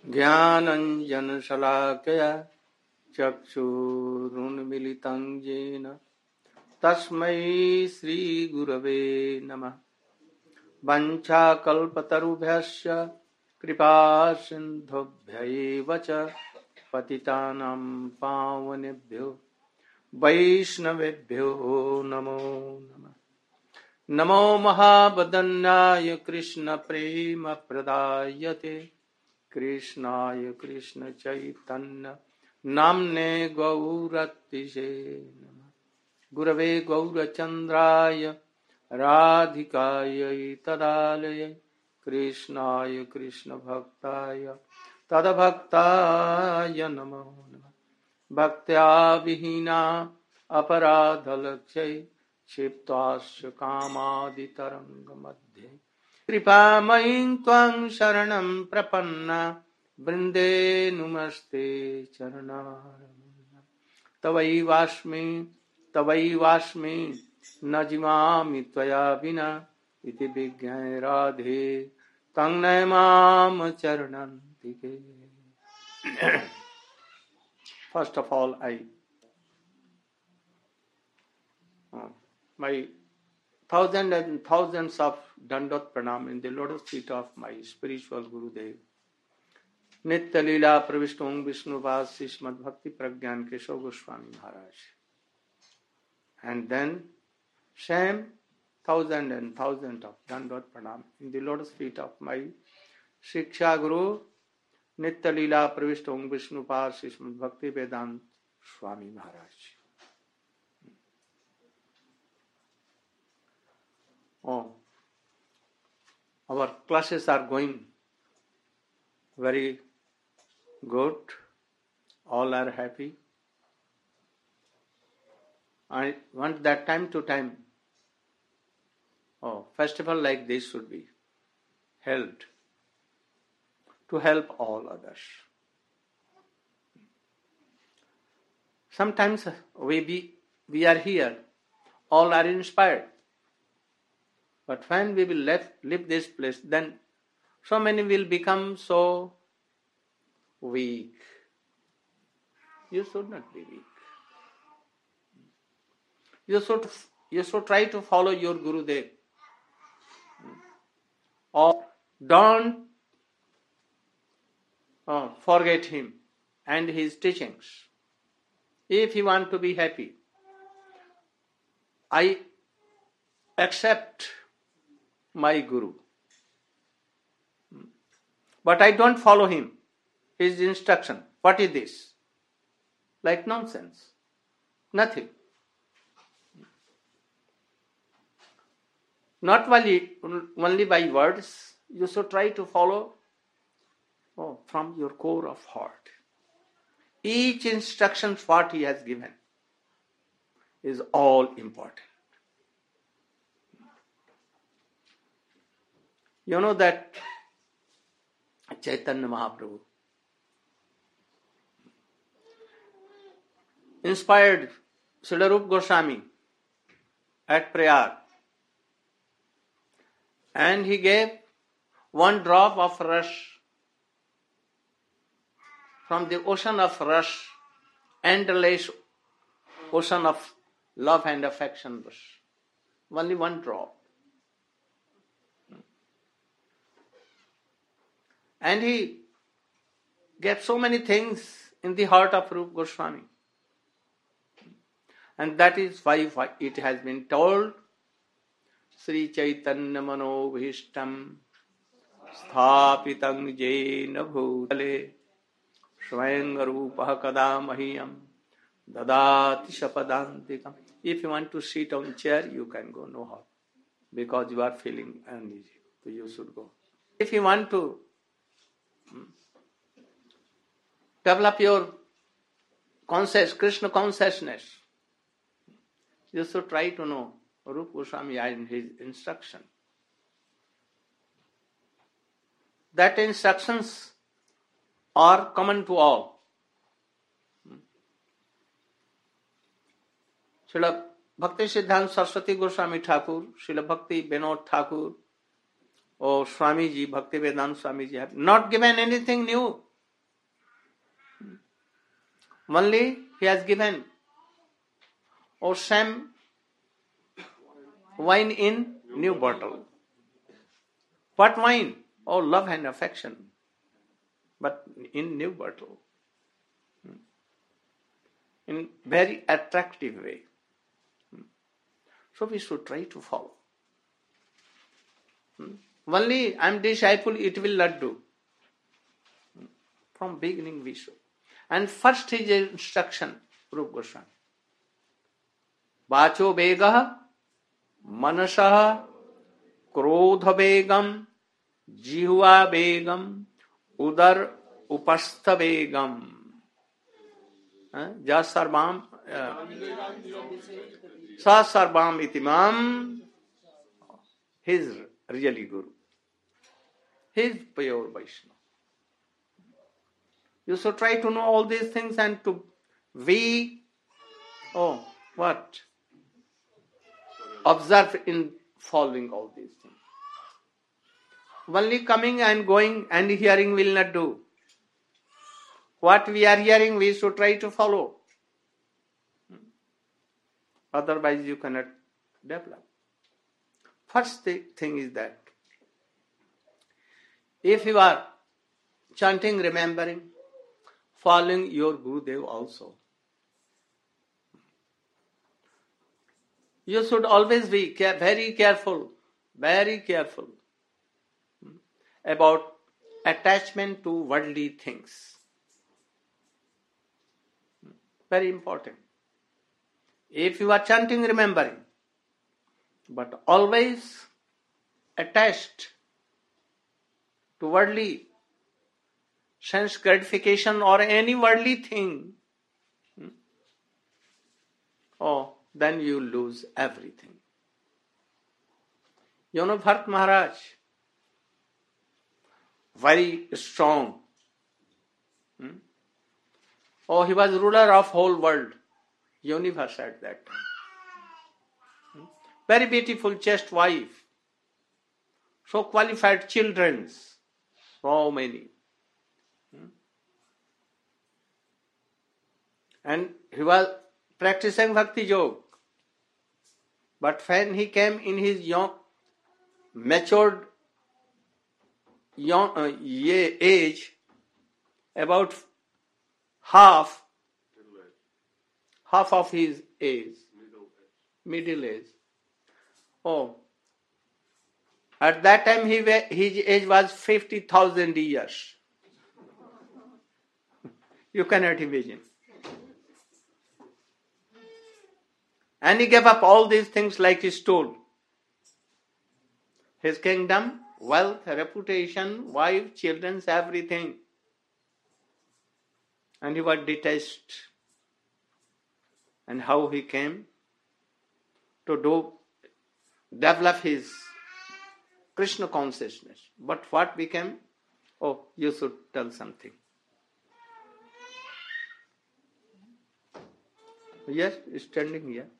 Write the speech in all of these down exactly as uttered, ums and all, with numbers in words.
ज्ञानञ्जनशलाकया चक्षुरुन्मिलितं येन तस्मै श्रीगुरवे नमः। वञ्चाकल्पतरुभ्यश्च कृपासिन्धुभ्यैव च पतितानां पावनेभ्यो वैष्णवेभ्यो नमो नमः। नमो महावदन्याय कृष्णप्रेमप्रदायते कृष्णाय कृष्णचैतन्य नाम्ने गौरतिसे नमः। गुरवे गौरचन्द्राय राधिकायै तदालये कृष्णाय कृष्णभक्ताय तद्भक्ताय नमो नमः। भक्त्या विहीना अपराधलक्ष्यै क्षिप्ताश्च कामादितरङ्गमध्ये कृपामयीं त्वां शरणं प्रपन्ना वृन्दे नुमस्ते चरणारविन्दं। तवैवास्मि तवैवास्मि न जीवामि त्वया विना इति विज्ञाय राधे तं नमाम चरणन्तिके। First of all, I uh, my thousands and thousands of dandot pranam in the lotus feet of my spiritual Gurudev, Nitya Leela Pravishtung Vishnuvas Srimad Bhakti Pragyan Keshav Goswami Maharaj. And then same thousand and thousand of dandot pranam in the lotus feet of my Shiksha Guru, Nitya Leela Pravishtung Vishnuvas Srimad Bhakti Vedant Swami Maharaj. Oh, our classes are going very good. All are happy. I want that time to time, oh, festival like this should be held to help all others. Sometimes we be, we are here, all are inspired. But when we will left, leave this place, then so many will become so weak. You should not be weak. You should, you should try to follow your Gurudev. Or don't uh, forget him and his teachings. If you want to be happy, I accept my Guru. But I don't follow him, his instruction. What is this? Like nonsense. Nothing. Not only, only by words, you should try to follow oh, from your core of heart. Each instruction what he has given is all important. You know that Chaitanya Mahaprabhu inspired Srila Rupa Goswami at Prayag, and he gave one drop of rush from the ocean of rush, endless ocean of love and affection rush. Only one drop. And he gave so many things in the heart of Rupa Goswami. And that is why it has been told, Sri Chaitanya Manobhishtam Sthapitam Jena Bhutale Swayam Rupa Kadamahiyam Dadati Shapadantikam. If you want to sit on chair, you can go, no harm, because you are feeling uneasy, so you should go. If you want to develop your conscious, Krishna consciousness, you should try to know Rupa Goswami and his instruction. That instructions are common to all. Srila Bhakti Siddhanta Saraswati Goswami Thakur, Srila Bhakti Vinod Thakur, or Swamiji, Bhakti Vedanta Swamiji have not given anything new. Only he has given, or same wine in new bottle. What wine? Oh, love and affection, but in new bottle, in very attractive way. So we should try to follow. Only I am disciple, it will not do. From beginning we should. And first his instruction, Rupa Goswami. Vacho vegah, manasah, krodha vegam, jihva vegam, udar upastha vegam. Ja sarvam, sa sarvam itimam. His really Guru. His pure Vaishnava. You should try to know all these things and to be, oh, what? Observe in following all these things. Only coming and going and hearing will not do. What we are hearing, we should try to follow. Otherwise, you cannot develop. First thing is that if you are chanting, remembering, following your Gurudev also, you should always be very careful, very careful about attachment to worldly things. Very important. If you are chanting, remembering, but always attached to worldly sense gratification or any worldly thing, oh, then you lose everything. You know Bharat Maharaj, very strong. Hmm? Oh, he was ruler of whole world, universe at that time. Hmm? Very beautiful, chaste wife. So qualified children, so many. Hmm? And he was practicing Bhakti Yoga. But when he came in his young, matured young, uh, age, about half, half of his age, middle age. Oh, at that time he his age was fifty thousand years. You cannot imagine. And he gave up all these things like he stole. His kingdom, wealth, reputation, wife, children, everything. And he was detached. And how he came to do, develop his Krishna consciousness. But what became? Oh, you should tell something. Yes, standing here.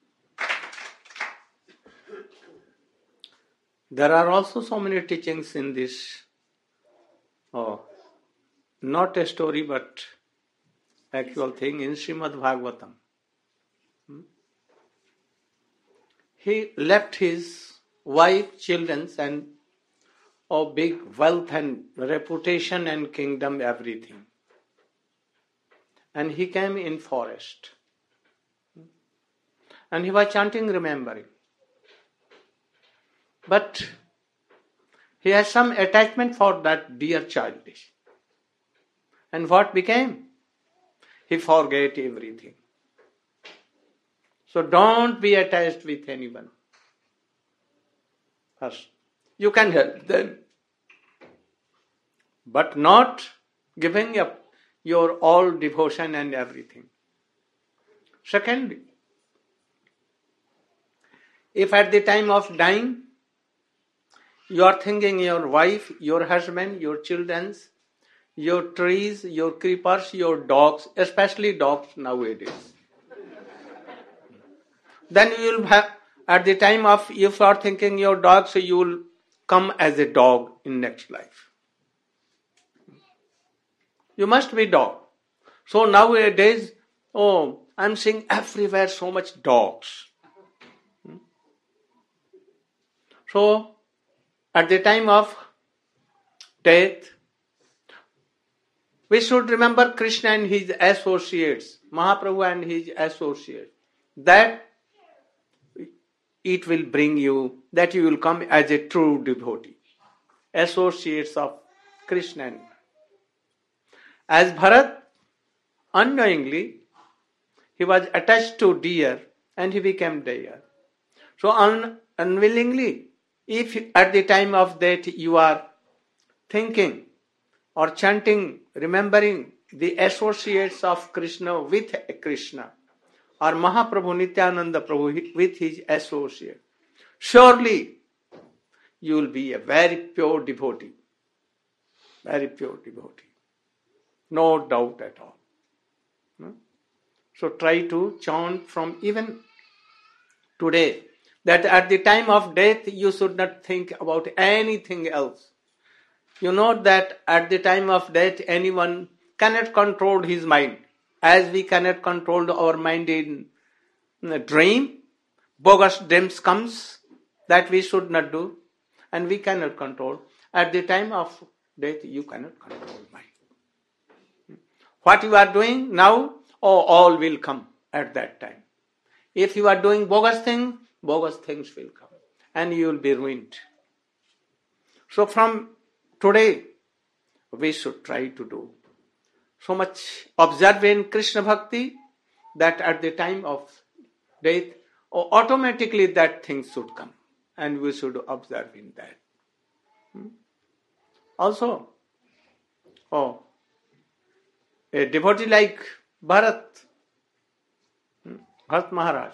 There are also so many teachings in this. Oh, not a story, but actual thing in Srimad Bhagavatam. Hmm? He left his wife, children, and oh, big wealth and reputation and kingdom, everything. And he came in forest. And he was chanting, remembering. But he has some attachment for that dear child. And what became? He forget everything. So don't be attached with anyone. First, you can help them, but not giving up your all devotion and everything. Secondly, if at the time of dying, you are thinking your wife, your husband, your children, your trees, your creepers, your dogs, especially dogs nowadays. Then you will have, at the time of, if you are thinking your dog, so you will come as a dog in next life. You must be dog. So nowadays, oh, I'm seeing everywhere so much dogs. So, at the time of death, we should remember Krishna and his associates, Mahaprabhu and his associates, that it will bring you, that you will come as a true devotee, associates of Krishna. As Bharat, unknowingly, he was attached to deer and he became deer. So un- unwillingly, if at the time of death you are thinking or chanting, remembering the associates of Krishna with Krishna, or Mahaprabhu Nityananda Prabhu with his associate, surely you will be a very pure devotee. Very pure devotee. No doubt at all. So try to chant from even today, that at the time of death you should not think about anything else. You know that at the time of death anyone cannot control his mind. As we cannot control our mind in a dream, bogus dreams comes that we should not do, and we cannot control. At the time of death you cannot control mind. What you are doing now, oh, all will come at that time. If you are doing bogus things, bogus things will come and you will be ruined. So from today, we should try to do so much observing Krishna Bhakti that at the time of death, oh, automatically that thing should come and we should observe in that. Hmm? Also, oh, a devotee like Bharat, Bharat Maharaj,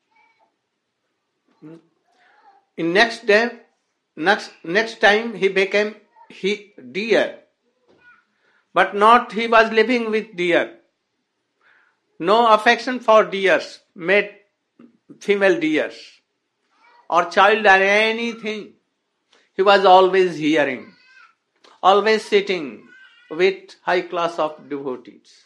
in next day, next next time he became he deer, but not he was living with deer. No affection for deers, made female deers, or child or anything. He was always hearing, always sitting with high class of devotees.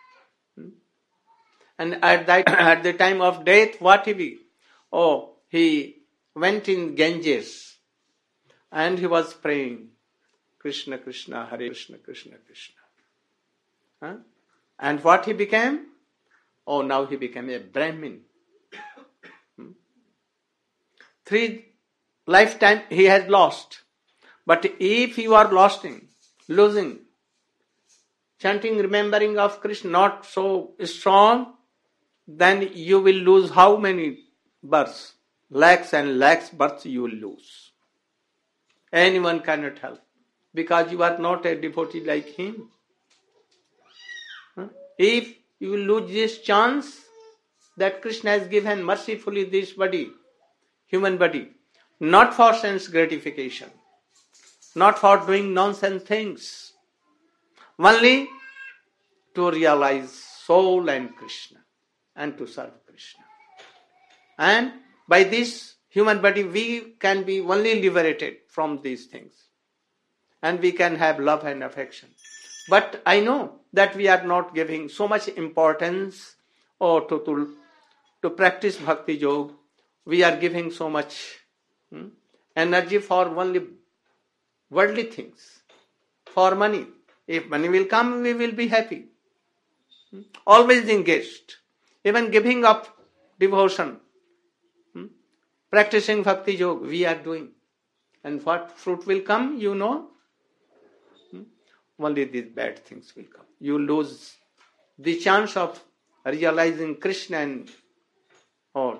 And at that, at the time of death, what he be? Oh, he went in Ganges and he was praying, Krishna, Krishna, Hare Krishna, Krishna, Krishna. Huh? And what he became? Oh, now he became a Brahmin. Hmm? Three lifetime he has lost. But if you are losing, losing, chanting, remembering of Krishna not so strong, then you will lose how many births? Lakhs and lakhs births you will lose. Anyone cannot help because you are not a devotee like him. Huh? If you will lose this chance that Krishna has given mercifully this body, human body, not for sense gratification, not for doing nonsense things, only to realize soul and Krishna and to serve Krishna. And by this human body we can be only liberated from these things and we can have love and affection. But I know that we are not giving so much importance or to, to, to practice Bhakti Yoga. We are giving so much hmm, energy for only worldly things, for money. If money will come, we will be happy. Hmm? Always engaged. Even giving up devotion, hmm? practicing Bhakti Yoga, we are doing. And what fruit will come, you know? Hmm? Only these bad things will come. You lose the chance of realizing Krishna and or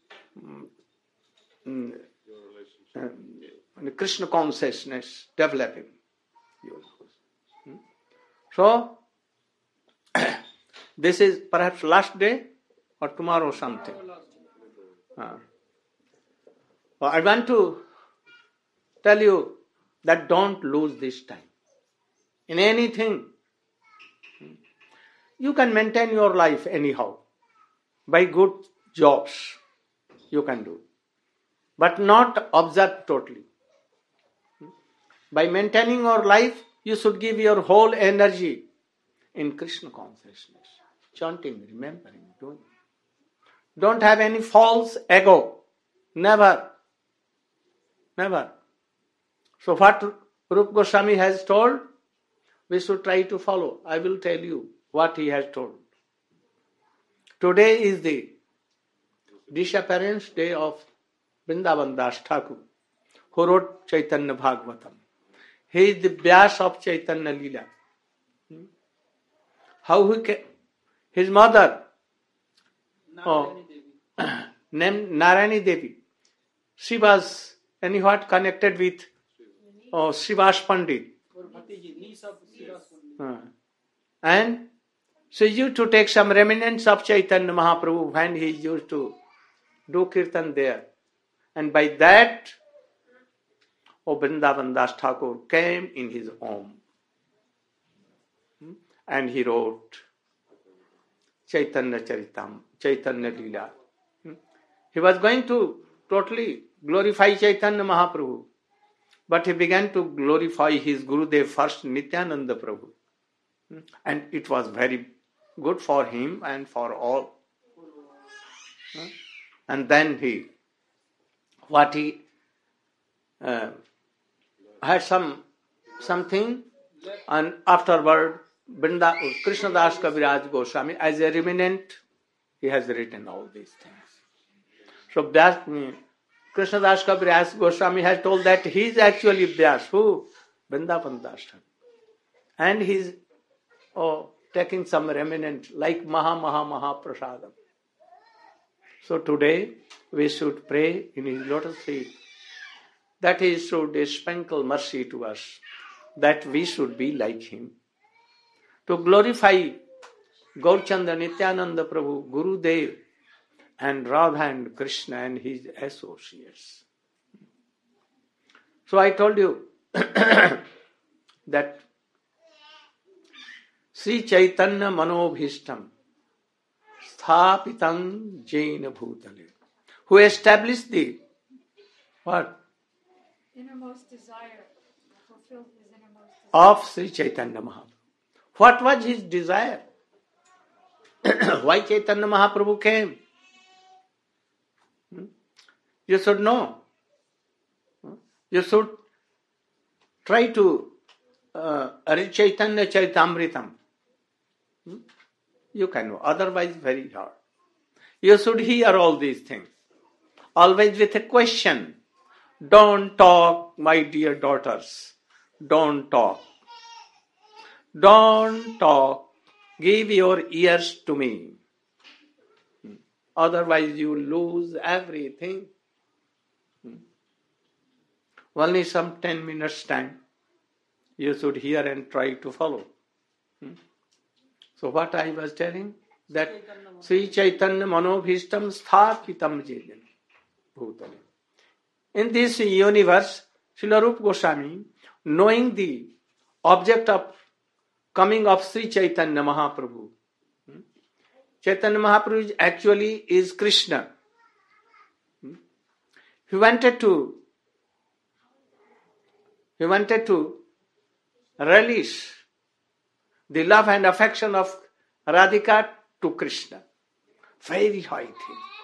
um, uh, Krishna consciousness developing. Hmm? So, this is perhaps last day or tomorrow something. Uh, I want to tell you that don't lose this time. In anything, you can maintain your life anyhow. By good jobs, you can do. But not observe totally. By maintaining your life, you should give your whole energy in Krishna consciousness, chanting, remembering, doing. Don't have any false ego. Never. Never. So what Rupa Goswami has told, we should try to follow. I will tell you what he has told. Today is the disappearance day of Vrindavan Das Thakur, who wrote Chaitanya Bhagavatam. He is the Vyas of Chaitanya Leela. How he came, his mother, oh, named Narayani Devi, she was anyhow connected with oh, Srivas Pandit. Uh, and she used to take some remnants of Chaitanya Mahaprabhu when he used to do kirtan there. And by that, O Vrindavan Das Thakur came in his home. And he wrote Chaitanya Charitam, Chaitanya Leela. He was going to totally glorify Chaitanya Mahaprabhu. But he began to glorify his Gurudev first, Nityananda Prabhu. And it was very good for him and for all. And then he, what he uh, had some something, and afterward, Vrinda, Krishnadas Kaviraj Goswami, as a remnant, he has written all these things. So that Krishnadas Kaviraj Goswami has told that he is actually Vyas, who? Vrindavan Das Thakur. And he is oh, taking some remnant like Maha Maha Maha Prasadam. So today we should pray in his lotus feet that he should sprinkle mercy to us, that we should be like him. To glorify Gaurchanda Nityananda Prabhu, Gurudev, and Radha and Krishna and his associates. So I told you that Sri Chaitanya Manobhishtam Sthapitam Jaina Bhutale, who established the what? Innermost desire, fulfilled his innermost desire. Of Sri Chaitanya Mahaprabhu. What was his desire? Why Chaitanya Mahaprabhu came? You should know. You should try to uh, read Chaitanya Charitamritam. You can know. Otherwise, very hard. You should hear all these things. Always with a question. Don't talk, my dear daughters. Don't talk. Don't talk. Give your ears to me. Otherwise, you lose everything. Only some ten minutes time. You should hear and try to follow. So what I was telling, that Sri Chaitanya Manobhishtam Sthapitam Jaina Bhutale. In this universe, Srila Rupa Goswami, knowing the object of coming of Sri Chaitanya Mahaprabhu, Chaitanya Mahaprabhu actually is Krishna. He wanted to He wanted to release the love and affection of Radhika to Krishna. Very high thing.